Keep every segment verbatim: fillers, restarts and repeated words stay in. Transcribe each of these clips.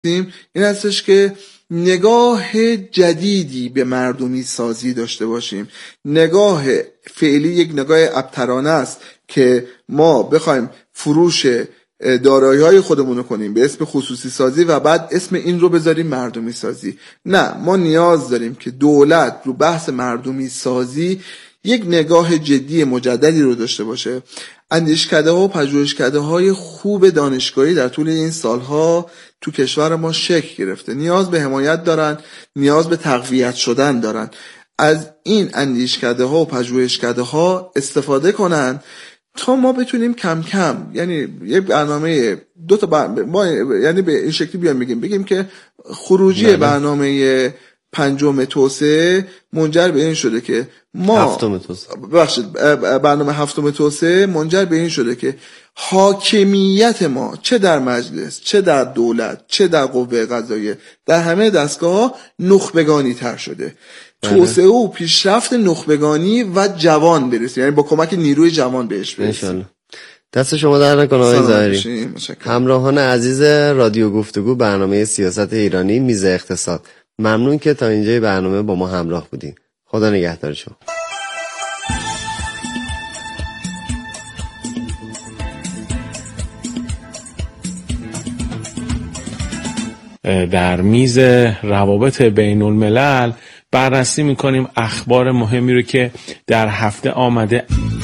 این هستش که نگاه جدیدی به مردمی سازی داشته باشیم. نگاه فعلی یک نگاه ابترانه است که ما بخوایم فروش دارایی‌های خودمون رو کنیم به اسم خصوصی سازی و بعد اسم این رو بذاریم مردمی سازی. نه، ما نیاز داریم که دولت رو بحث مردمی سازی یک نگاه جدی مجددی رو داشته باشه. اندیشکده ها و پژوهشکده های خوب دانشگاهی در طول این سالها تو کشور ما شکل گرفته، نیاز به حمایت دارن، نیاز به تقویت شدن دارن. از این اندیشکده ها و پژوهشکده ها استفاده کنن تا ما بتونیم کم کم، یعنی یه برنامه دو تا بر... ما یعنی به این شکلی بیان بگیم بگیم که خروجی بله. برنامه پنجم توسعه منجر به این شده که ما هفتم توسعه ببخشید برنامه هفتم توسعه منجر به این شده که حاکمیت ما چه در مجلس، چه در دولت، چه در قوه قضاییه، در همه دستگاه نخبگانی تر شده. توسعه و پیشرفت نخبگانی و جوان برسیم، یعنی با کمک نیروی جوان بهش برسیم. دست شما در نکنه آقای ظاهری. همراهان عزیز رادیو گفتگو برنامه سیاست ایرانی میز اقتصاد، ممنون که تا اینجای برنامه با ما همراه بودین. خدا نگهدار شما. در میز روابط بین الملل بررسی میکنیم اخبار مهمی رو که در هفته آمده.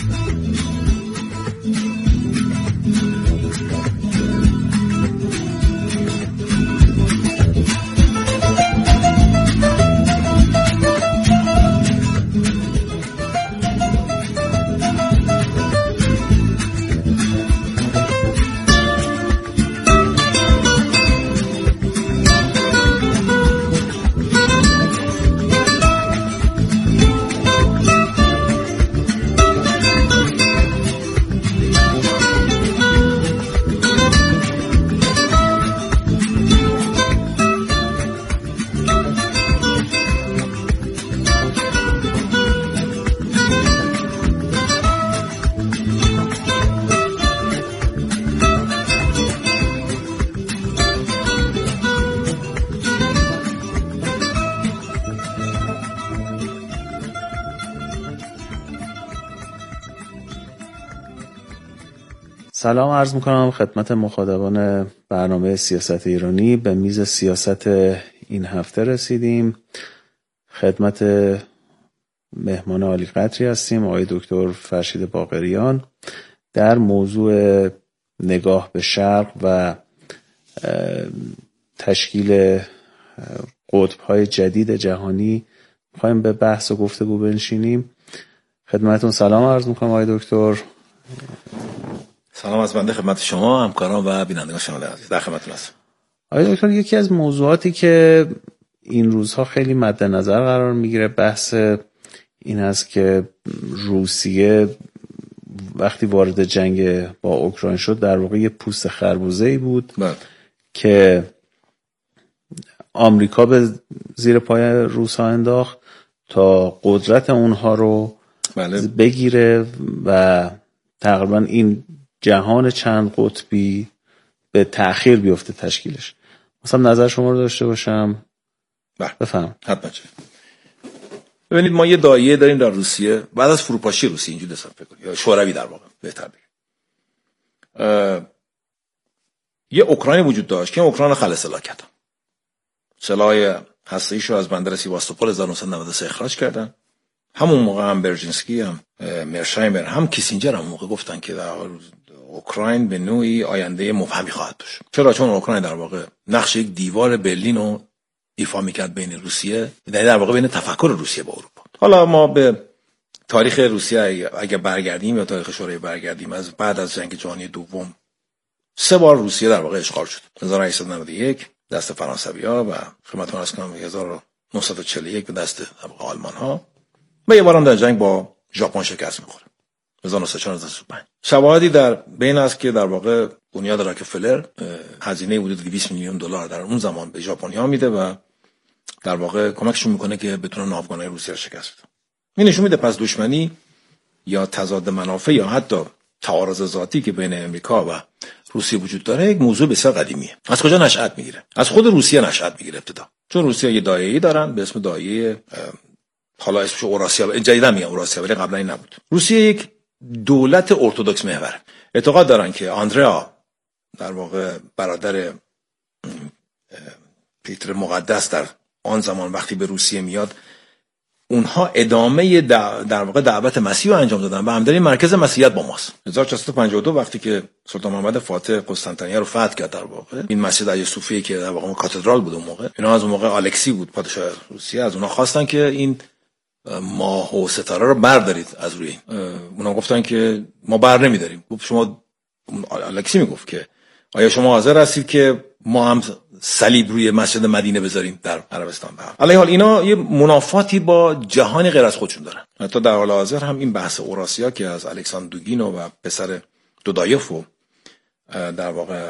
سلام عرض میکنم خدمت مخاطبان برنامه سیاست ایرانی. به میز سیاست این هفته رسیدیم. خدمت مهمان عالی قدری هستیم، آقای دکتر فرشید باقریان، در موضوع نگاه به شرق و تشکیل قطب‌های جدید جهانی میخوایم به بحث و گفتگو بنشینیم. خدمتون سلام عرض میکنم آقای دکتر. سلام از بنده خدمت شما، همکاران و بینندگان شنونده عزیز، در خدمتتون هستم. آقای دکتر، یکی از موضوعاتی که این روزها خیلی مد نظر قرار میگیره بحث این است که روسیه وقتی وارد جنگ با اوکراین شد در واقع یه پوست خربوزه‌ای بود بله. که آمریکا به زیر پای روس‌ها انداخت تا قدرت اونها رو بله. بگیره و تقریبا این جهان چند قطبی به تأخیر بیفته تشکیلش. مثلا نظر شما رو داشته باشم. بله بفهم. حتما. ببینید ما یه دایره داریم در روسیه بعد از فروپاشی روسیه، اینجوری دستم فکر کنید، یا شوروی در واقع بهتر بگم، یه اوکراین وجود داشت که اوکراین خل سلاح کردن، سلاح هسته‌ایشو از بندر سیواستوپول هزار و نهصد و نود و سه اخراج کردن. همون موقع هم برژینسکی هم مرشایمر هم کیسینجر هم موقع گفتن که در اوکراین به نوعی آینده مبهمی خواهد داشت. چرا؟ چون اوکراین در واقع نقش یک دیوار برلین رو ایفا میکرد بین روسیه، در واقع بین تفکر روسیه با اروپا. حالا ما به تاریخ روسیه اگه برگردیم یا تاریخ شوروی برگردیم، از بعد از جنگ جهانی دوم سه بار روسیه در واقع اشغال شد. هزار و هشتصد و نود و یک دست فرانسوی‌ها و خدمتتون عرض کنم هزار و نهصد و چهل و یک به دست آلمان‌ها و یه بارم در جنگ با ژاپن شکست می‌خوره هزار و نهصد و چهار تا هزار و پنج. شواهدی در بین است که در واقع بنیاد راکفلر هزینه حدود دویست میلیون دلار در اون زمان به ژاپنی‌ها میده و در واقع کمکشون میکنه که بتونن ناوگانهای روسیه رو شکست بدن. این نشون میده پس دشمنی یا تضاد منافع یا حتی تعارض ذاتی که بین امریکا و روسیه وجود داره یک موضوع بسیار قدیمیه. از کجا نشأت میگیره؟ از خود روسیه نشأت میگیره ابتدا. چون روسیه یه دایه‌ای دارن به اسم دایه حالا اسمش اوراسیا، جدیدا میگن اوراسیا ولی قبلا این نبود. روسیه یک دولت ارتدوکس محوره. اعتقاد دارن که آندریا در واقع برادر پیتر مقدس در آن زمان وقتی به روسیه میاد، اونها ادامه در واقع دعوت مسیح رو انجام دادن و همدلی مرکز مسیحیت با ماست. هزار و چهارصد و پنجاه و دو وقتی که سلطان محمد فاتح قسطنطنیه رو فتح کرد، در واقع این مسجد ایه صوفیه که در واقع کاتدرال بود اون موقع، اینا از اون موقع الکسی بود پادشاه روسیه، از اونها خواستن که این ماه و ستاره رو بردارید از روی این. اونا گفتن که ما بر نمیداریم. گفت شما، الکسی میگفت که آیا شما حاضر هستید که ما هم صلیب روی مسجد مدینه بذاریم در عربستان؟ علیه حال اینا یه منافاتی با جهانی غیر از خودشون دارن. حتی در حال حاضر هم این بحث اوراسیا که از الکساندر دوگینو و پسر دودایف و در واقع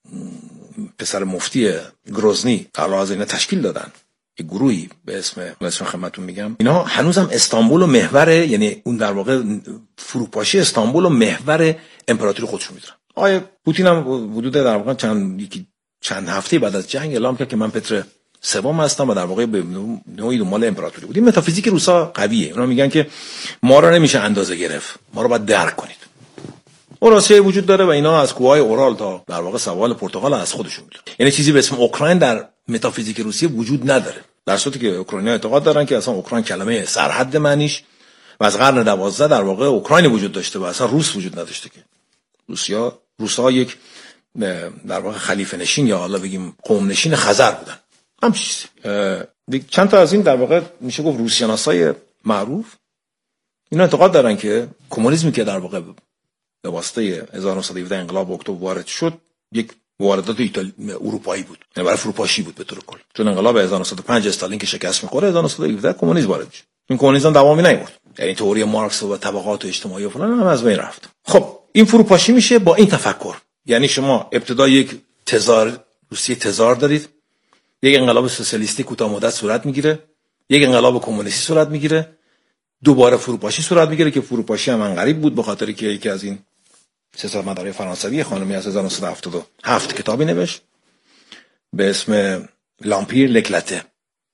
پسر مفتی گروزنی در حال حاضر اینا تشکیل دادن یک گروهی به اسم اسم خدمتتون میگم، اینا هنوزم استانبول و محور، یعنی اون در واقع فروپاشی استانبول و محور امپراتوری خودشون میدونن. آیا پوتین هم حدود در واقع چند یکی چند هفته بعد از جنگ اعلام کرد که من پتر سوم هستم و در واقع به نوعی دنبال امپراتوری بود. این متافیزیک روسا قویه. اونا میگن که ما رو نمیشه اندازه گرفت، ما رو باید درک کنید. اوراسیایی وجود داره و اینا از کوههای اورال تا در واقع سواحل پرتغال از خودشون میدونن. یعنی چیزی به اسم اوکراین در متافیزیک روسیه وجود نداره. در صورتی که اوکراینی‌ها اعتقاد دارن که اصلا اوکراین کلمه سرحد معنیش و از قرن دوازده در واقع اوکراین وجود داشته و اصلا روس وجود نداشته. که روسیا روس‌ها یک در واقع خلیفه نشین یا حالا بگیم قوم نشین خزر بودن. هم چیزی. چند تا از این در واقع میشه گفت روسیاناسای معروف اینا اعتقاد دارن که کمونیسمی که در واقع به واسطه هزار و نهصد و هفده انقلاب اکتبر وارد شد یک واردات ایتالی اروپایی بود، یعنی برای فروپاشی بود به طور کل. چون انقلاب هزار و نهصد و پنج استالین که شکست می‌خوره، هزار و نهصد و هفده کمونیسم وارد میشه. این کمونیسم دوامی نیاورد، یعنی تئوری مارکس و طبقات اجتماعی و فلان هم از بین رفت. خب این فروپاشی میشه با این تفکر، یعنی شما ابتدا یک تزار روسیه تزار دارید، یک انقلاب سوسیالیستی کوتاه مدت صورت میگیره، یک انقلاب کمونیستی صورت میگیره، دوباره فروپاشی صورت میگیره که فروپاشی هم انقریب بود به خاطر که یکی از این سیاستمدارای فرانسوی خانمی از هزار و نهصد و هفتاد و هفت کتابی نوشت به اسم لامپیر لکلته،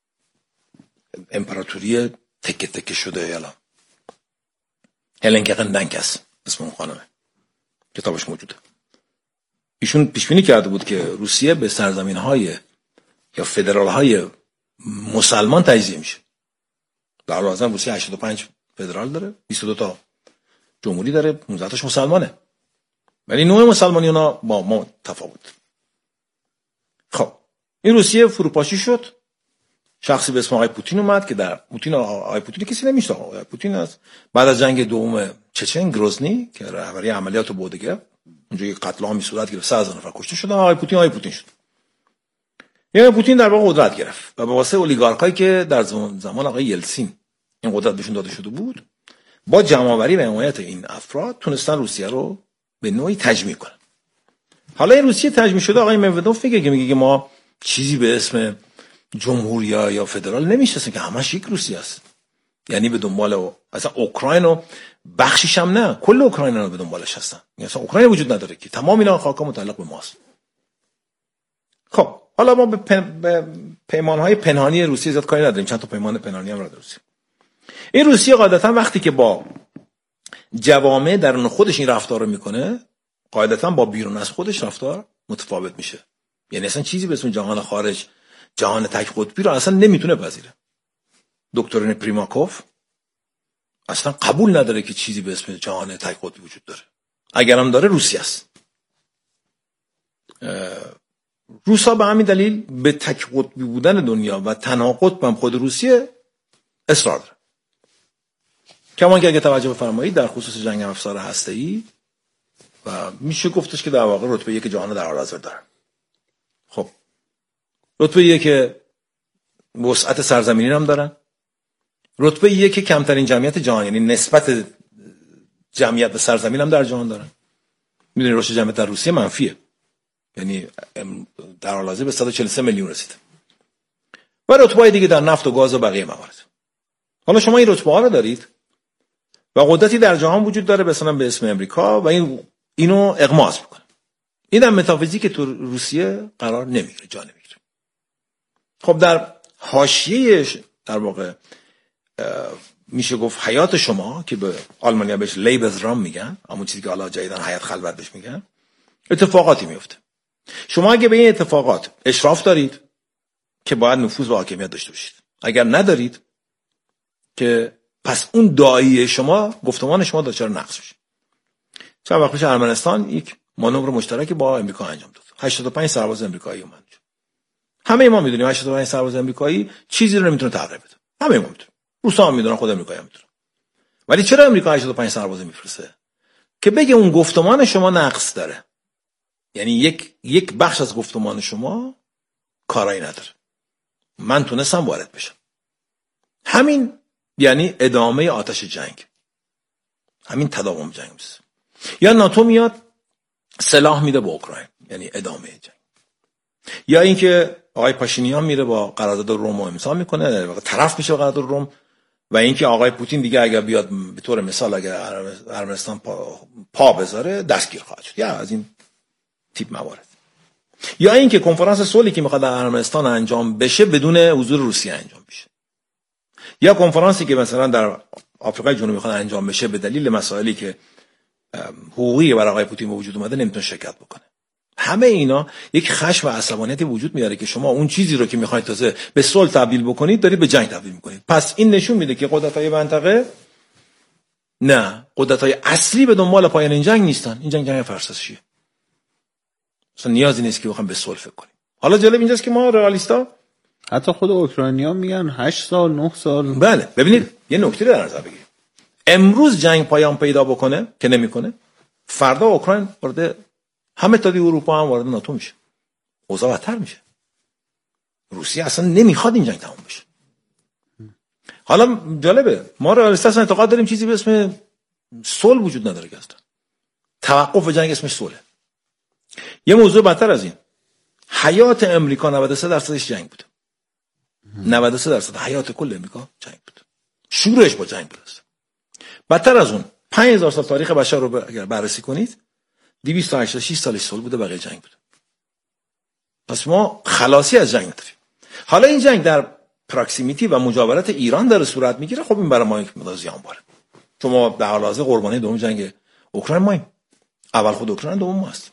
امپراتوری تکه تکه شده یالا. هلن کقندنکس اسم اون خانمه، کتابش موجوده. ایشون پیش بینی کرده بود که روسیه به سرزمین‌های یا فدرال‌های مسلمان تجزیه میشه. در حال حاضر روسیه هشتاد و پنج فدرال داره، بیست و دو تا جمهوری داره، پانزده تاش مسلمانه. ولی نوع مسلمانی‌ها با ما تفاوت. خب این روسیه فروپاشی شد. شخصی به اسم آقای پوتین اومد که در پوتین آقای پوتین کسی نمی‌شناخت. آقای پوتین از بعد از جنگ دوم چچن گروزنی که رهبری عملیات بوده گرفت، اونجا یک قتل عامی صورت گرفت، سه هزار نفر کشته شدن. آقای پوتین آقای پوتین شد. یعنی پوتین در واقع قدرت گرفت و به واسطه اولیگارکایی که در زمان آقای یلسین این قدرت بهشون داده شده بود، با جمع‌آوری و حمایت این افراد تونستن روسیه رو به نوعی تجمیع کنن. حالا این روسیه تجمیع شده، آقای مدودوف میگه که میگه که ما چیزی به اسم جمهوری یا فدرال نمیشناسیم، که همش یک روسیه است. یعنی به دنبال اصلا اوکراین و بخشیش هم نه، کل اوکراین رو به دنبالش هستن. یعنی اصلا اوکراین وجود نداره که تمام اینا خاکا متعلق به ماست. خب حالا ما به, پن... به پیمانهای پنهانی روسیه زیاد کاری نداریم، چند تا پیمان پنهانی هم داره روسیه. این روسیه قاعدتا وقتی که با جوامع درون خودش این رفتار رو میکنه، قاعدتا با بیرون از خودش رفتار متفاوت میشه. یعنی اصلا چیزی به اسم جهان خارج، جهان تک قطبی رو اصلا نمیتونه پذیره. دکترین پریماکوف اصلا قبول نداره که چیزی به اسم جهان تک قطبی وجود داره. اگرم داره روسیه است. روسا به همین دلیل به تک قطبی بودن دنیا و تنها قطب هم خود روسیه اصرار داره. کمان که اگه توجه بفرمایید در خصوص جنگ افزار هسته‌ای و میشه گفتش که در واقع رتبه یک جهان در حال حاضر دارن. خب رتبه یک وسعت سرزمینی هم دارن، رتبه یک کمترین جمعیت جهان، یعنی نسبت جمعیت به سرزمین هم در جهان دارن. میدونید رشد جمعیت در روسیه منفیه، یعنی در حال حاضر به صد و چهل و سه میلیون رسید. و رتبه‌های دیگه در نفت و گاز و بقیه موارد. حالا شما این رتبه ها رو دارید و قدرتی در جهان وجود داره مثلا به اسم امریکا و این اینو اغماض میکنه. این هم متافیزیک تو روسیه قرار نمیگیره، جا نمیگیره. خب در حاشیه در واقع میشه گفت حیات شما که به آلمانیا بهش لیبزرام میگن، همون چیزی که حالا جدیدن حیات خلوت بهش میگن، اتفاقاتی میفته. شما اگه به این اتفاقات اشراف دارید که باید نفوذ و حاکمیت داشته باشید، اگر ندارید که پس اون داعیه شما، گفتمان شما دچار نقص میشه. چند وقت پیش ارمنستان یک مانور مشترکی با امریکا انجام داد. هشتاد و پنج سرباز امریکایی اومد. همه ما میدونیم هشتاد و پنج سرباز امریکایی چیزی رو نمیتونه تغییر بده. همه ما میدونیم. روسا هم میدونن، خود امریکایی هم میدونن. ولی چرا امریکا هشتاد و پنج سرباز میفرسته؟ که بگه اون گفتمان شما نقص داره. یعنی یک یک بخش از گفتمان شما کارایی نداره. من تونستم وارد بشم. همین یعنی ادامه آتش جنگ. همین تداوم جنگ است. یا ناتو میاد سلاح میده به اوکراین، یعنی ادامه جنگ. یا اینکه آقای پاشینیان میره با قرارداد روم امضا میکنه، در واقع طرف میشه قرارداد روم. و اینکه آقای پوتین دیگه اگر بیاد به طور مثال اگر ارمنستان پا, پا بذاره دستگیر خواهد شد، یا از این تیپ موارد. یا اینکه کنفرانس صلحی که میخواد در ارمنستان انجام بشه بدون حضور روسیه انجام بشه. یا کنفرانسی که مثلا در آفریقای جنوبی میخواد انجام بشه به دلیل مسائلی که حقوقی برای آقای پوتین به وجود اومده نمیتونه شرکت بکنه. همه اینا یک خشم و عصبانیتی وجود میاره که شما اون چیزی رو که میخواید تازه به صلح تبدیل بکنید دارید به جنگ تبدیل میکنید. پس این نشون میده که قدرت‌های منطقه نه، قدرت‌های اصلی به دنبال پایان این جنگ نیستن. این جنگ جنگ فرسایشیه. اصلا نیازی نیست که بخوام به صلح فکر کنیم. حالا جالب اینجاست که ما رئالیستا، حتی خود اوکراینی‌ها میگن هشت سال نه سال. بله ببینید یه نکته رو در نظر بگیرید. امروز جنگ پایان پیدا بکنه که نمیکنه، فردا اوکراین وارد همه اتحادیه اروپا هم وارد ناتو میشه. اوضاع بدتر میشه. روسیه اصلا نمیخواد این جنگ تموم بشه. حالا جالبه ما رئالیستا اصلا اعتقاد داریم چیزی به اسم صلح وجود نداره که اصلا توقف جنگ اسمش صلح. یه موضوع بدتر از این، حیات امریکا نود و سه درصدش جنگ بود. نود و سه درصد حیات کل امریکا جنگ بود. شورش با جنگ بود. بدتر از اون پنج هزار سال تاریخ بشر رو اگر بررسی کنید دویست و هشتاد و شش سالش صلح بوده، بقیه جنگ بوده. پس ما خلاصی از جنگ نداریم. حالا این جنگ در پراکسیمیتی و مجاورت ایران داره صورت میگیره. خب این برای ما یک مقدار زیان باره. چون ما در حال حاضر قربانی دوم جنگ اوکراین ماییم. اول خود اوکراین، دوم ما هستیم.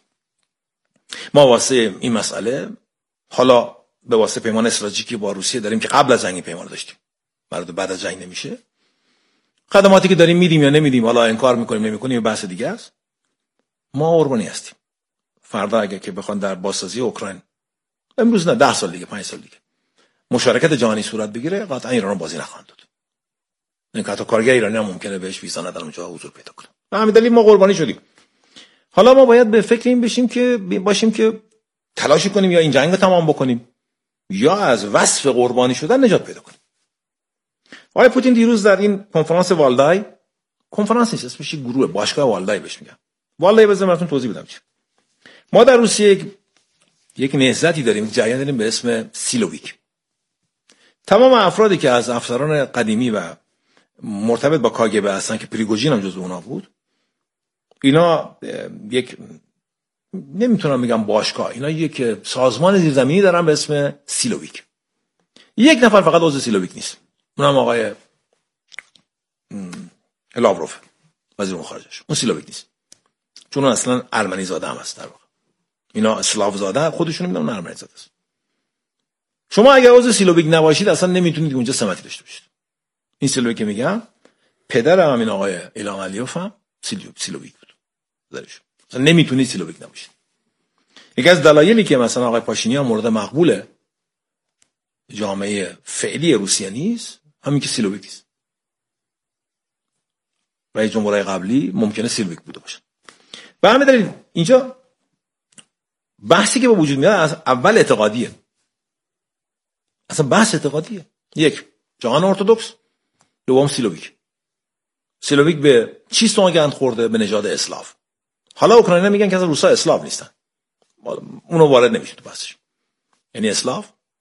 ما واسه این مسئله حالا به واسه پیمان استراتژیکی با روسیه داریم که قبل از جنگ پیمان داشتیم. برای بعد از جنگ نمیشه. خدماتی که داریم میدیم یا نمیدیم، حالا انکار میکنیم نمیکنیم، بحث دیگه است. ما قربانی هستیم. فردا اگه که بخوان در بازسازی اوکراین، امروز نه ده سال دیگه، پنج سال دیگه مشارکت جهانی صورت بگیره، قطعا ایران بازی نخواهند داد. این که حتی کارگر ایرانی هم ممکنه بهش ویزا ندن اونجا حضور پیدا کنه. به همین دلیل ما قربانی شدیم. حالا ما باید به فکر این بشیم که باشیم که تلاشی کنیم یا این جنگ رو تمام بکنیم یا از وصف قربانی شدن نجات پیدا کنیم. آقای پوتین دیروز در این کنفرانس والدای، کنفرانس نیست اسمش گروه، باشگاه والدای بهش میگن. والدای بذارم براتون توضیح بدم چی. ما در روسیه یک یک نهضتی داریم، یک جریان داریم به اسم سیلوویک. تمام افرادی که از افسران قدیمی و مرتبط با کاگبه هستن که پریگوژین هم جزو اونها بود، اینا یک نمیتونم بگم باشگاه، اینا یک سازمان زیرزمینی دارن به اسم سیلوویک. یک نفر فقط عضو سیلوویک نیست، اونم آقای لاوروف، وزیر امور خارجه. اون سیلوویک نیست چون اون اصلا ارمنی زاده هم هست. در واقع اینا اسلاو زاده خودشون میدونن ارمنی زاده است. شما اگر عضو سیلوویک نباشید اصلا نمیتونید اونجا سمتی داشته باشید. این سیلوویک که میگم پدر همین آقای ایلهام علیوف هم سیلوویک بود. درش اصلا نمیتونید سیلوویک نباشید. یکی از دلایلی که مثلا آقای پاشینیان مورد مقبول جامعه فعلی روسیه نیست همین که سیلوویک است. رئیس جمهورهای قبلی ممکنه سیلوویک بوده باشه. به همین دلیل اینجا بحثی که به وجود میاد از اول اعتقادیه. اصلا بحث اعتقادیه. یک، جهان ارتدوکس، دوم سیلوویک. سیلوویک به چی سوگند خورده؟ به نژاد اسلاو. حالا اوکراینی‌ها میگن که از روسا اسلاو نیستن. اونو وارد نمیشه تو بحثش. یعنی اسلاو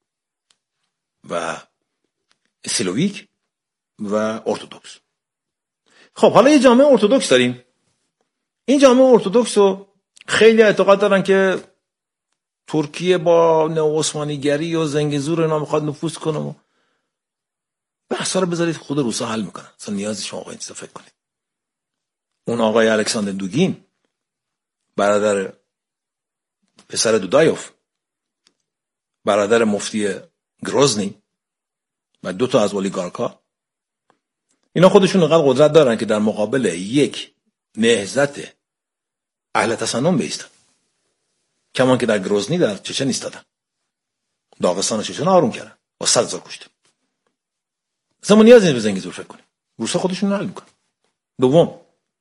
و سیلوویک و ارتدوکس. خب حالا یه جامعه ارتدوکس داریم. این جامعه ارتدوکس رو خیلی اعتقاد دارن که ترکیه با نئوعثمانیگری و زنگزور اینا میخواد نفوذ کنه و بحثا رو بذارید خود روسا حل میکنن. اصلا نیازی شما آقا این چیزا فکر کنید. اون آقای الکساندر دوگین برادر پسر دودایوف، برادر مفتی گروزنی و دو تا از اولیگارکا، اینا خودشون انقدر قدرت دارن که در مقابل یک نهضت اهل تسنن بیستن. کمان که در گروزنی در چچن ایستادن، داغستان و چچن آروم کردن با صد هزار کشته. اصلا ما نیاز نیست به زنگزور فکر کنیم. روسا خودشون حل میکنن. دوم،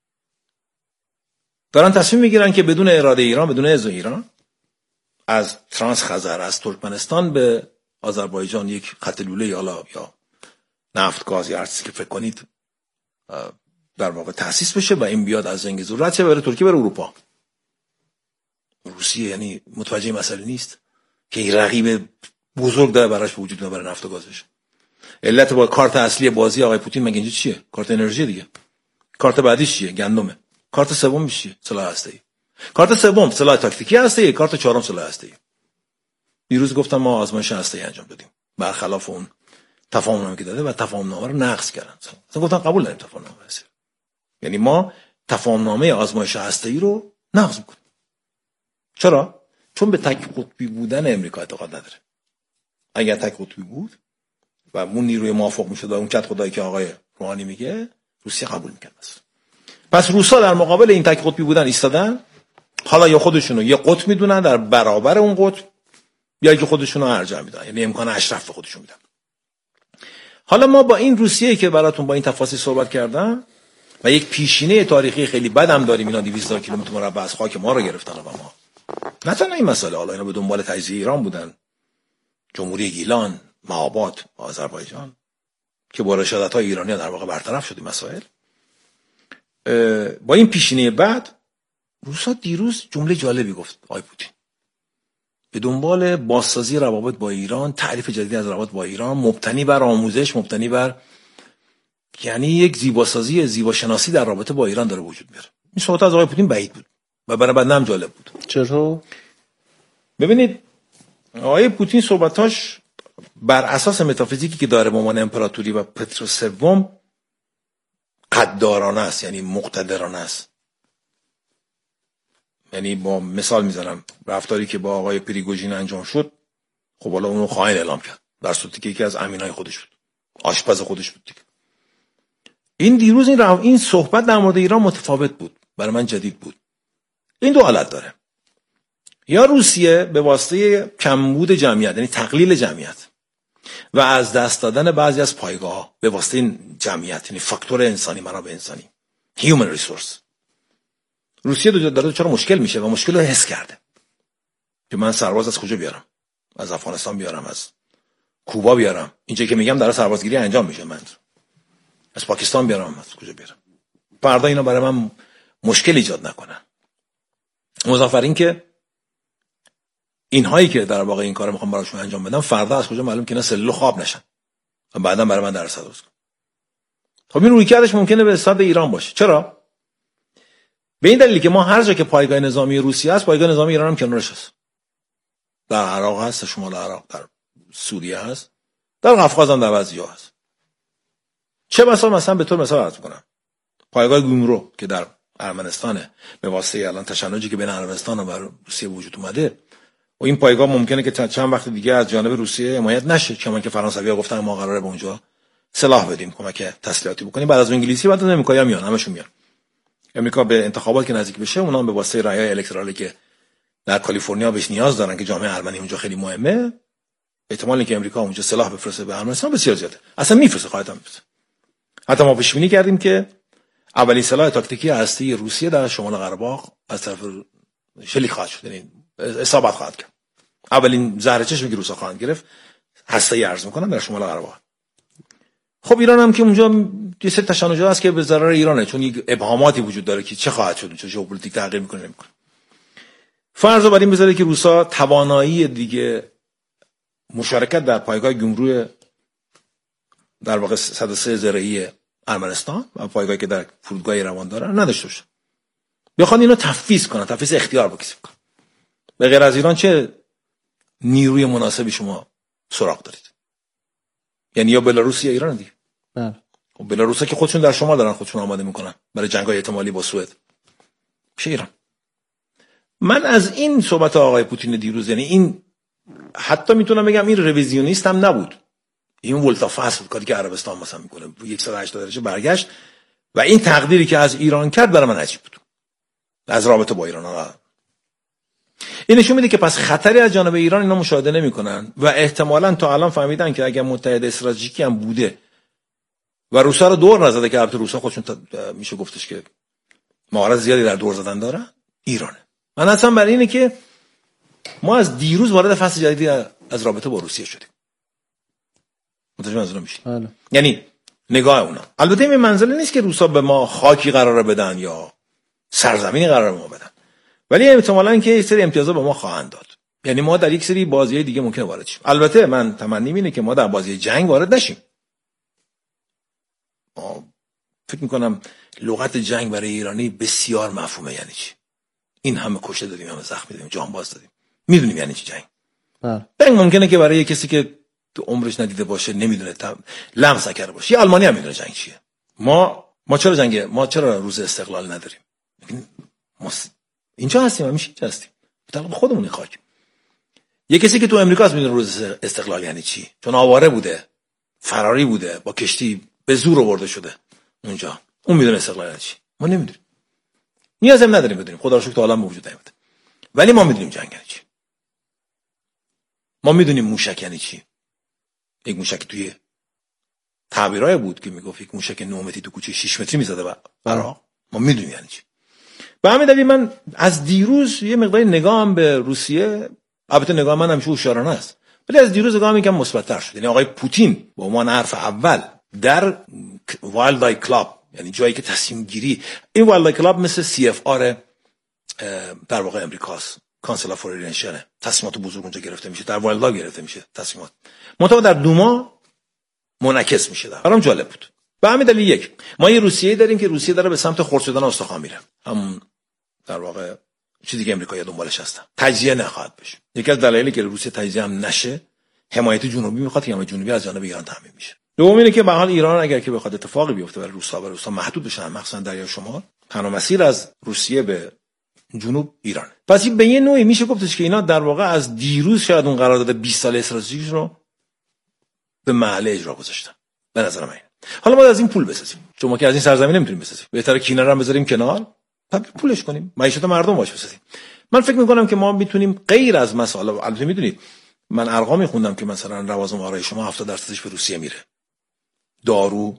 دارن تصمیم میگیرن که بدون اراده ایران، بدون اذن ایران، از ترانس خزر، از ترکمنستان به آذربایجان یک خط لوله یا یا نفت گاز یا هر چیزی که فکر کنید در واقع تأسیس بشه و این بیاد از زنگزور رد شه بره ترکیه، بره اروپا. روسیه یعنی متوجه مسئله نیست که این رقیب بزرگ داره براش وجود نداره نفت و گازش. علت با کارت اصلی بازی آقای پوتین مگه اینجا چیه؟ کارت انرژی دیگه. کارت بعدیش چیه؟ گندمه. کارت سوم چیه؟ سلاح هسته‌ای. کارت سوم سلاح تاکتیکی هسته‌ای، کارت چهارم سلاح هسته‌ای. دیروز گفتم ما آزمایش هسته‌ای انجام دادیم برخلاف اون تفاهم نامه که داده و تفاهم نامه رو نقض کردن. اصلا گفتن قبول نداریم تفاهم نامه هست. یعنی ما تفاهم نامه آزمایش هسته‌ای رو نقض می‌کنیم. چرا؟ چون به تک قطبی بودن امریکا اعتقاد نداره. اگر تک قطبی بود و اون نیروی موافق میشد و اون کت خدایی که آقای روحانی میگه، روسیه قبول میکرد. پس پس روسا در مقابل این تک قطبی بودن ایستادن. حالا یا خودشونو یه قطب میدونن در برابر اون قطب، یا که خودشونو ارجح میدن، یعنی امکان اشرف به خودشون میدن. حالا ما با این روسیه که براتون با این تفاصیل صحبت کردم و یک پیشینه تاریخی خیلی بدم داریم، اینا دویست هزار کیلومتر مربع از خاک ما رو گرفتن و ما نه تنها این مسئله، حالا اینا به دنبال تجزیه ایران بودن، جمهوری گیلان، مهاباد، آذربایجان که با رشادت‌های ایرانی در واقع برطرف شد این مسائل. با این پیشینه بعد روسا دیروز جمله جالبی گفت آقای پوتین، به دنبال بازسازی روابط با ایران، تعریف جدیدی از روابط با ایران مبتنی بر آموزش، مبتنی بر یعنی یک زیباسازی، زیباشناسی در رابطه با ایران داره وجود میاره. این صحبت از آقای پوتین بعید بود و برای بنده هم جالب بود. چرا؟ ببینید آقای پوتین صحبتاش بر اساس متافیزیکی که داره به عنوان امپراتوری و پتر سوم قدارانه است، یعنی مقتدرانه است. یعنی با مثال میزنم، رفتاری که با آقای پریگوژین انجام شد، خب حالا اونو خائن اعلام کرد در صورتی که یکی از امینای خودش بود، آشپز خودش بود دیگه. این دیروز این رو... این صحبت در مورد ایران متفاوت بود، برای من جدید بود. این دو حالت داره، یا روسیه به واسطه کمبود جمعیت، یعنی تقلیل جمعیت و از دست دادن بعضی از پایگاه‌ها به واسطه جمعیت، یعنی فاکتور انسانی، منابع انسانی، human resource، روسیه دو داره چرا مشکل میشه و مشکل رو حس کرده که من سرباز از کجا بیارم؟ از افغانستان بیارم، از کوبا بیارم، اینجا که میگم داره سربازگیری انجام میشه، من از پاکستان بیارم، از کجا بیارم؟ فردا اینا برای من مشکل ایجاد نکنن. مضافر این که اینهایی که در واقع این کارو میخوام براشون انجام بدم، فردا از کجا معلوم که اینا سلول خواب نشن و بعداً برای من درس درست کنن. خب این رویکردش ممکنه به صد ایران باشه. چرا؟ به این دلیلی که ما هر جا که پایگاه نظامی روسیه است، پایگاه نظامی ایران هم کنارش هست. در عراق هست، در شمال عراق، در سوریه هست، در قفقاز هم در بعضی جا هست. چه مثلا مثلا به طور مثال عرض می‌کنم، پایگاه گومرو که در ارمنستانه، به واسطه الان تشنجی که بین ارمنستان و روسیه وجود اومده، و این پایگاه ممکنه که چند وقت دیگه از جانب روسیه حمایت نشه، چون که فرانسوی‌ها گفتن ما قراره به اونجا سلاح بدیم، کمک تسلیحاتی بکنیم. بعد از انگلیسی بعد از امریکایی میان، همشون میان. امریکا به انتخابات که نزدیک بشه، اونا به واسطه رأی‌های الکترالی که در کالیفرنیا بهش نیاز دارن که جامعه ارمنی اونجا خیلی مهمه، احتمالی که امریکا اونجا سلاح بفرسته به ارمنستان بسیار زیاده. اصلا میفرسته، خواهد هم میفرسته. حتی ما پیش بینی کردیم که اولین سلاح تاکتیکی هستی روسیه در شمال قره از طرف شلیک خواهد شد، یعنی اصابت خواهد کرد. اولین زهر چشمی که روسا خواهند گرفت هسته‌ای عرض می‌کنم در شمال قره. خب ایران هم که اونجا یه سری تشنجات هست که به ضرر ایرانه، چون یک ابهاماتی وجود داره که چه خواهد شد، چه ژئوپلیتیک تغییر می‌کنه نمی‌کنه. فرض رو بر این بذاره که روسا توانایی دیگه مشارکت در پایگاه گمرو در واقع صد و سه زرعی ارمنستان و پایگاهی که در فرودگاه روان دارن نداشته باشه. بخوان اینو تفویض کنن، تفویض اختیار بکنن. به غیر از ایران چه نیروی مناسبی شما سراغ دارید؟ یعنی یا بلاروس یا ایران دیگه. بله. خب بلاروسا که خودشون در شمال دارن خودشون آماده میکنن برای جنگ‌های احتمالی با سوئد. میشه ایران. من از این صحبت آقای پوتین دیروز، یعنی این حتی میتونم بگم این رویزیونیست هم نبود، این ولتافاس بود کاری که عربستان مثلا میکنه، صد و هشتاد درجه برگشت و این تقدیری که از ایران کرد برای من عجیب بود از رابطه با ایران. آقا این نشون میده که پس خطری از جانب ایران اینا مشاهده نمیکنن و احتمالاً تا الان فهمیدن که اگر متحد استراتژیکی هم بوده و روسا رو دور نزده، که البته روسا خودشون میشه گفتش که مهارت زیادی در دور زدن دارن، ایرانه. من اصلا برای اینه که ما از دیروز وارد فصل جدیدی از رابطه با روسیه شدیم. متوجه منظورم میشین؟ یعنی نگاه اونا. البته این منزله نیست که روسا به ما خاکی قراره بدن یا سرزمینی قراره به ما بدن، ولی احتمالاً که یه سری امتیازات به ما خواهند داد. یعنی ما در یک سری بازی‌های دیگه ممکنه وارد شیم. البته من تمنی اینه که ما در بازی جنگ وارد نشیم. فکر میکنم لغت جنگ برای ایرانی بسیار مفهومه. یعنی چی؟ این همه کشته دادیم، همه زخم دادیم، جان باز دادیم، میدونیم یعنی چی جنگ. جنگ ممکنه که برای کسی که تو عمرش ندیده باشه، نمیدونه، لمس نکرده باشه. یه آلمانی هم میدونه جنگ چیه. ما ما چرا جنگ ما چرا روز استقلال نداریم؟ ما اینجا هستیم، همیشه اینجا هستیم، طبق خودمون خاک. یه کسی که تو امریکا است میدونه روز استقلال یعنی چی، چون آواره بوده، فراری بوده، با کشتی به زور آورده شده اونجا، اون میدونه استقلال یعنی چی. ما نمیدونیم، نیاز هم نداریم بدونیم، خدا رو شکر تا الان موجود نیومده، ولی ما میدونیم جنگ یعنی چی. ما میدونیم موشک یعنی چی. یک موشک توی تعبیرای بود که میگفت یک موشک نه متری تو کوچه شش متری میزده و عراق. ما میدونیم یعنی چی. به همین دلیل من از دیروز یه مقداری نگاهم به روسیه، البته نگاه من همیشه هوشیارانه است، ولی از دیروز نگاهم یکم مثبت‌تر شد. یعنی آقای پوتین به عنوان حرف اول در وایلدای کلاب، یعنی جایی که تصمیم گیری، این وایلدای کلاب مثل سی اف آر در واقع امریکاست، کانسل اف فورینشنه، تصمیمات بزرگ اونجا گرفته میشه، در وایلدای گرفته میشه تصمیمات، منتها در دوما منعکس میشه. برام جالب بود. به همین دلیل یک ما یه روسیه داریم که روسیه داره به سمت خرد شدن استخوان میره، همون در واقع چیزی که امریکا یا دنبالش هستن. تجزیه نخواهد بشه. یکی از دلایلی که روسیه تجزیه هم نشه، حمایت جنوبی میخواد که حمایت جنوبی از جانب ایران تامین میشه. دوم اینه که به حال ایران اگر که بخواد اتفاقی بیفته برای روسا و روسا محدود بشن، مخصوصا دریای شمال، تنها مسیر از روسیه به جنوب ایران. پس به یه نوعی میشه گفتش که اینا در واقع از دیروز شاید اون قرارداد بیست ساله استراتژیک رو به محل اجرا گذاشتن. به نظر من حالا ما از این پول بسازیم، چون ما که از این سرزمین نمیتونیم بسازیم، بهتره کینر هم بذاریم کنار، بعد پولش کنیم، معیشت مردم باش بسازیم. من فکر میکنم که ما میتونیم غیر از مسائل، البته میدونید من ارقامی خوندم که مثلا لوازم آرایش شما هفتاد درصدش به روسیه میره، دارو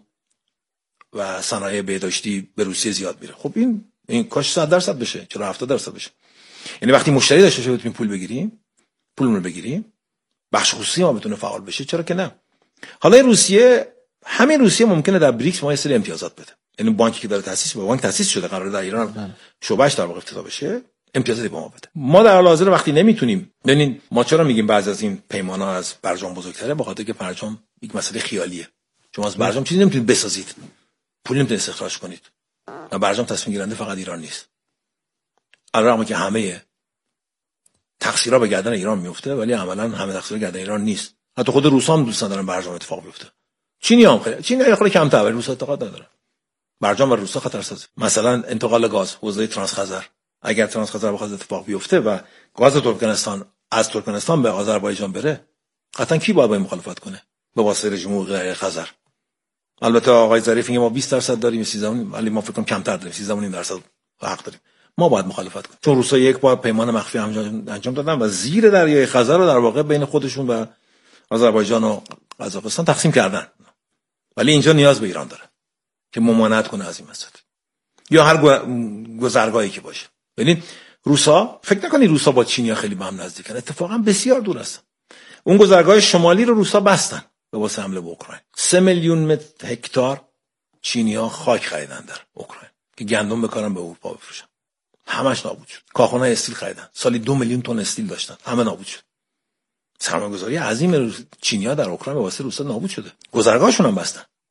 و صنایع بهداشتی به روسیه زیاد میره. خب این این کاش صد درصد بشه، چرا هفتاد درصد بشه؟ یعنی وقتی مشتری داشته باشه بتونیم پول بگیریم، پولمون رو بگیریم، بخش خصوصی ما بتونه فعال بشه، چرا که نه؟ حالا روسیه، همین روسیه ممکنه در بریکس ما یه سری امتیازات بده. یعنی بانکی که داره تاسیس به بانک تاسیس شده، قراره در ایران شعبهش در واقع افتتاح بشه، امتیازاتی به ما بده. ما در حال حاضر وقتی نمیتونیم، ببینید ما چرا میگیم بعضی از این پیمانا از برجام بزرگتره؟ به خاطر که برجام یک مسئله خیالیه. شما از برجام چیزی نمیتونید بسازید، پول نمیتونید استخراج کنید. و برجام تصمیم گیرنده فقط ایران نیست. البته که همه تقصیرها به گردن ایران میفته، ولی عملاً همه تقصیرها گردن ایران نیست. حتی خود روسا هم دوست ندارن برجام اتفاق بیفته. چینی هم خیلی، چینی خیلی کمتر، ولی روسا اعتقاد ندارن. برجام و روسا خطرساز. مثلا انتقال گاز، حوزه ترانسخزر، اگر ترانسخزر بخواد اتفاق بیفته و گاز ترکمنستان از ترکمنستان به آذربایجان بره، قطعا کی باید با مخالفت کنه؟ به واسطه رژیم غیر خزر. البته آقای ظریف میگه ما بیست درصد داریم، سیزده، ولی ما فکر کنم کمتر داریم، سیزده و نیم درصد حق داریم. ما باید مخالفت کنیم، چون روسا یک بار پیمان مخفی انجام دادن و زیر دریای خزر رو در واقع بین خودشون و آذربایجان و قزاقستان تقسیم کردن. ولی اینجا نیاز به ایران داره که ممانعت کنه از این مسئله، یا هر گذرگاهی که باشه. ببین روسا، فکر نکنید روسا با چینیا خیلی به هم نزدیکن، اتفاقا بسیار دور هستن. اون گذرگاه شمالی رو روسا بستن به واسه حمله به اوکراین. سه میلیون متر هکتار چینیا خاک خریدن در اوکراین که گندم بکارن به اروپا بفروشن. همش نابود شد. کارخانه‌های استیل خریدن، سالی دو میلیون تن استیل داشتن، همه نابود شد. سرمایه‌گذاری عظیم چینیا در اوکراین به واسطه روسا نابود شده. گذرگاهشون هم بستن.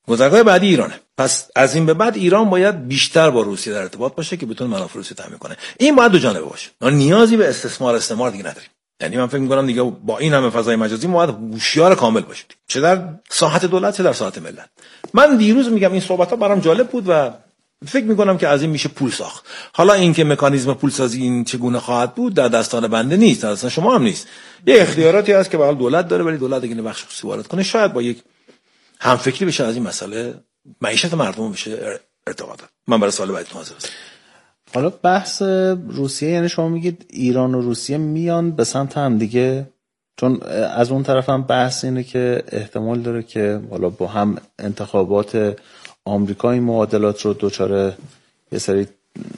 گذرگاه بعدی ایرانه. پس از این به بعد ایران باید بیشتر با روسیه در ارتباط باشه که بتونه منافع روسیه تامین کنه. این باید دو جانبه باشه. نیازی به استثمار استعمار دیگه نداریم. یعنی من فکر می‌کنم دیگه با این همه فضای مجازی ما باید هوشیار کامل باشیم، چه در ساحت دولت چه در ساحت ملت. من دیروز میگم این صحبت‌ها برام جالب بود و فکر می‌کنم که از این میشه پول ساخت. حالا اینکه مکانیزم پول سازی این چگونه خواهد بود در دستان بنده نیست، در دستان شما هم نیست. یه اختیاراتی هست که واقعا دولت داره، ولی دولت دیگه بخش خصوصی وارد کنه شاید با یک همفکری بشه از این مسئله معیشت مردم بشه ارتقا داد. من برای سوال بعدی حاضر هستم. حالا بحث روسیه، یعنی شما میگید ایران و روسیه میان به سمت هم دیگه؟ چون از اون طرف هم بحث اینه که احتمال داره که حالا با هم انتخابات آمریکا این معادلات رو دوچاره یه سری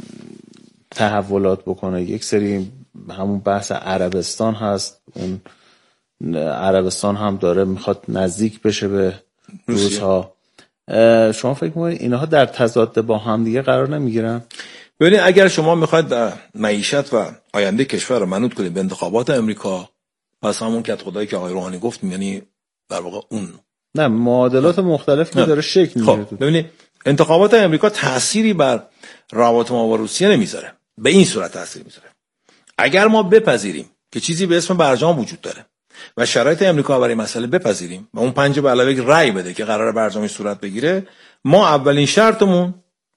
تحولات بکنه. یک سری همون بحث عربستان هست، اون عربستان هم داره میخواد نزدیک بشه به روس‌ها. شما فکر می‌کنید اینها در تضاد با هم دیگه قرار نمیگیرن؟ ببینید اگر شما میخواید معیشت و آینده کشور رو منوط کنید به انتخابات امریکا، پس همون کت خدایی که آقای روحانی گفت، یعنی در واقع اون نه معادلات مختلف که داره شکل میگیره. خب ببینید انتخابات امریکا تأثیری بر روابط ما با روسیه نمیذاره، به این صورت تأثیر میذاره. اگر ما بپذیریم که چیزی به اسم برجام وجود داره و شرایط امریکا برای مسئله بپذیریم و اون پنج به علاوه رأی بده که قرار برجامی صورت بگیره، ما اولین شرطمون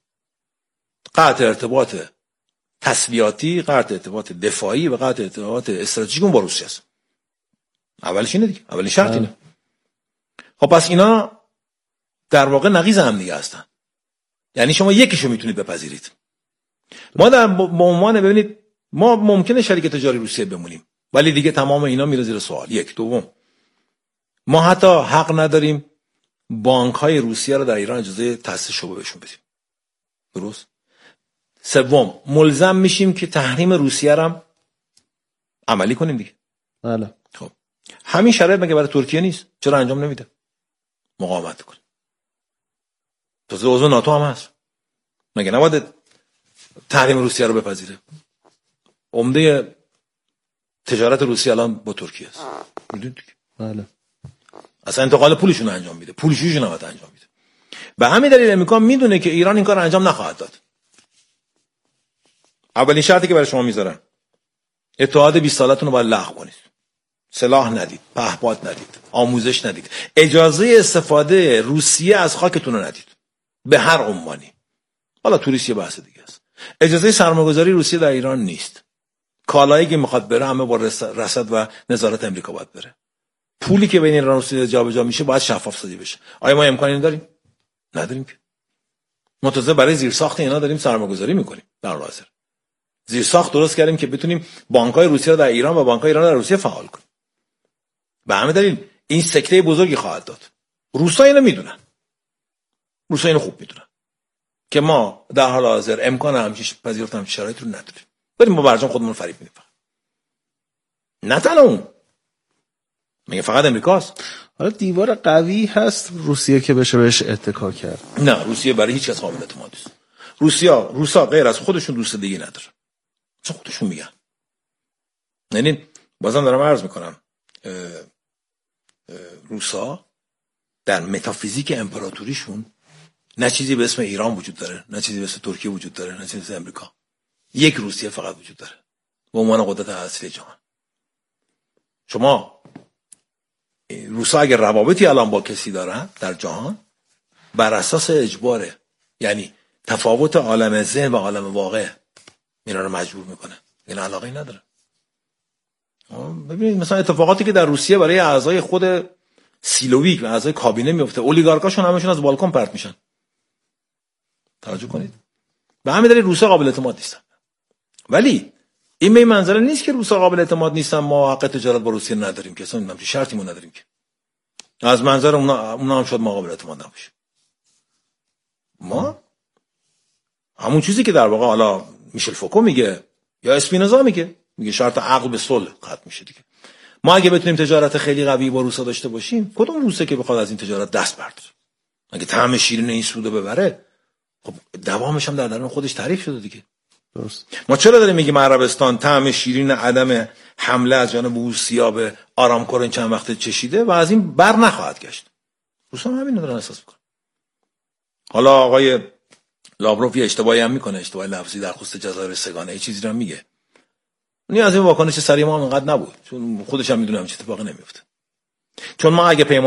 قطع ارتباط تسلیحاتی، قطع ارتباط دفاعی و قطع ارتباط استراتژیک با روسیه است. اولش اینه دیگه، اولین شرط اینه. خب پس اینا در واقع نقیض هم دیگه هستن. یعنی شما یکیشو میتونید بپذیرید. ما در به عنوان ببینید ما ممکنه شریک تجاری روسیه بمونیم، ولی دیگه تمام اینا میره زیر سوال. یک. دوم، ما حتی حق نداریم بانک‌های روسیه رو در ایران اجازه تأسیس شعبه بهشون بدیم. درست؟ سوم، ملزم میشیم که تحریم روسیه رو هم عملی کنیم دیگه. بله. خب همین شرایط مگه برای ترکیه نیست؟ چرا انجام نمیده؟ مقاومت کنه. تازه عضو ناتو هم هست. مگه نباید تحریم روسیه رو بپذیره؟ عمده تجارت روسیه الان با ترکیه است. میدونید دیگه. بله. اصلا انتقال پولشون رو انجام میده. پولشون نباید انجام میده. به همین دلیل امریکا میدونه که ایران این کار رو انجام نخواهد داد. اولین شرطی که برای شما میذارن، اتحاد بیست سالتون رو باید لغو کنید. سلاح ندید، پهپاد ندید، آموزش ندید، اجازه استفاده روسیه از خاکتون رو ندید به هر عنوانی. حالا توریستی بحث دیگه است. اجازه سرمایه‌گذاری روسیه در ایران نیست. کالایی که میخواد بره همه با رصد و نظارت امریکا باید بره. پولی که بین ایران و روسیه جابجا میشه باید شفاف سازی بشه. آیا ما امکانی داریم؟ نداریم که. متأسفانه برای زیرساخت اینا داریم سرمایه‌گذاری میکنیم در حال حاضر. زیرساخت درست کردیم که بتونیم بانک‌های روسیه رو در ایران و بانک‌های ایران در روسیه فعال کنیم. به همین دلیل این سکته بزرگی خواهد داد. روسا اینو میدونن. روسا اینو خوب میدونن که ما در حال حاضر امکان همچین پذیرفتن همچین شرایط رو نداریم. بریم با برجام خودمون رو فریب میدیم. نه تنها اون، میگه فقط امریکاست. حالا دیوار قوی هست روسیه که بشه بهش اتکا کرد؟ نه، روسیه برای هیچ کس قابل اعتماد نیست. روسیه روسا غیر از خودشون دوست دیگه نداره. چون خودشون میگن. یعنی بازم دارم عرض میکنم روسا در متافیزیک امپراتوریشون نه چیزی به اسم ایران وجود داره، نه چیزی به اسم ترکیه وجود داره، نه چیزی به اسم امریکا. یک روسیه فقط وجود داره به عنوان قدرت اصلی جهان. شما روسا اگر روابطی الان با کسی دارن در جهان بر اساس اجباره، یعنی تفاوت عالم ذهن و عالم واقع اینا رو مجبور میکنه. این علاقه نداره. ببینید مثلا اتفاقاتی که در روسیه برای اعضای خود سیلویک و اعضای کابینه میفته، اولیگارکاشون همشون از بالکن پرت میشن. توجه کنید. به همین دلیل روسا قابل اعتماد نیستن. ولی این به منظره نیست که روسا قابل اعتماد نیستن ما حق تجارت با روسیه نداریم که اصلا همچین شرطی ما نداریم که. از منظر اونا اونا هم شاید ما قابل اعتماد نباشه. ما همون چیزی که در واقع حالا میشل فوکو میگه یا اسپینوزا میگه، میگه شرط عقل به صلح ختم میشه دیگه. ما اگه بتونیم تجارت خیلی قوی با روسا داشته باشیم، کدوم روسه که بخواد از این تجارت دست برداره؟ اگه طعم شیرین این سودو ببره، خب دوامش هم در درون خودش تعریف شده دیگه. درست. ما چرا داریم میگیم عربستان طعم شیرین عدم حمله از جانب روسیه به آرامکو این چند وقت چشیده و از این بر نخواهد گشت؟ روسا هم همین رو دارن احساس میکنن. حالا آقای لاوروف یه اشتباهی هم میکنه، اشتباه لفظی در خصوص جزایر سگانه، چیزی رو میگه. نیاز به واکنش سریع ما انقدر نبود، چون خودش هم میدونه همین اتفاقی نمیفته. چون ما اگه پیمان